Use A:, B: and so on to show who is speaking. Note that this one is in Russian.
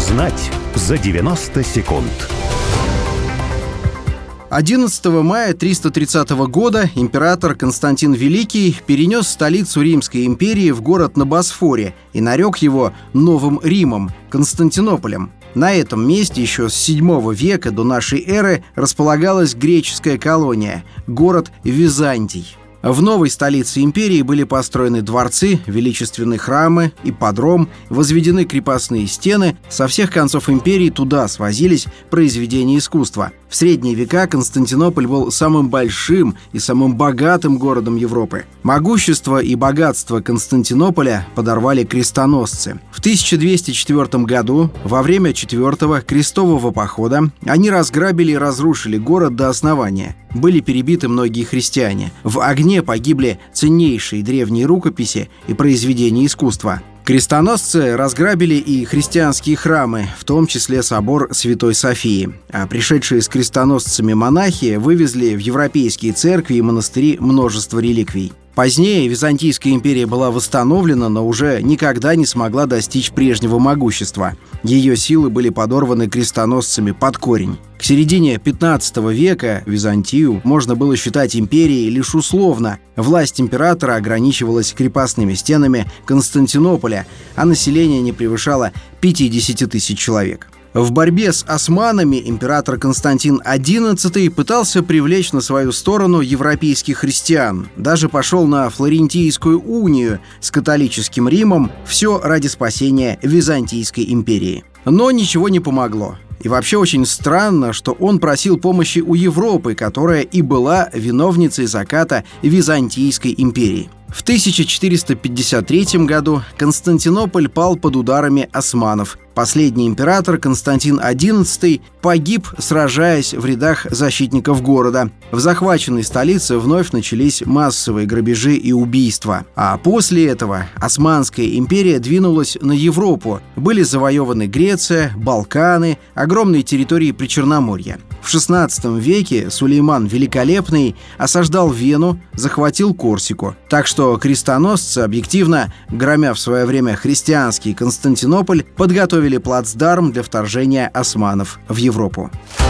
A: Узнать за 90 секунд.
B: 11 мая 330 года император Константин Великий перенес столицу Римской империи в город на Босфоре и нарек его Новым Римом, Константинополем. На этом месте еще с VII века до нашей эры располагалась греческая колония – город Византий. В новой столице империи были построены дворцы, величественные храмы, ипподром, возведены крепостные стены. Со всех концов империи туда свозились произведения искусства. В средние века Константинополь был самым большим и самым богатым городом Европы. Могущество и богатство Константинополя подорвали крестоносцы. В 1204 году, во время 4-го крестового похода, они разграбили и разрушили город до основания. Были перебиты многие христиане. В огне погибли ценнейшие древние рукописи и произведения искусства. Крестоносцы разграбили и христианские храмы, в том числе собор Святой Софии. А пришедшие с крестоносцами монахи вывезли в европейские церкви и монастыри множество реликвий. Позднее Византийская империя была восстановлена, но уже никогда не смогла достичь прежнего могущества. Ее силы были подорваны крестоносцами под корень. К середине 15 века Византию можно было считать империей лишь условно. Власть императора ограничивалась крепостными стенами Константинополя, а население не превышало 50 тысяч человек. В борьбе с османами император Константин XI пытался привлечь на свою сторону европейских христиан. Даже пошел на Флорентийскую унию с католическим Римом. Все ради спасения Византийской империи. Но ничего не помогло. И вообще очень странно, что он просил помощи у Европы, которая и была виновницей заката Византийской империи. В 1453 году Константинополь пал под ударами османов. Последний император Константин XI погиб, сражаясь в рядах защитников города. В захваченной столице вновь начались массовые грабежи и убийства. А после этого Османская империя двинулась на Европу. Были завоеваны Греция, Балканы, огромные территории Причерноморья. В XVI веке Сулейман Великолепный осаждал Вену, захватил Корсику. Так что крестоносцы, объективно громя в свое время христианский Константинополь, подготовили плацдарм для вторжения османов в Европу.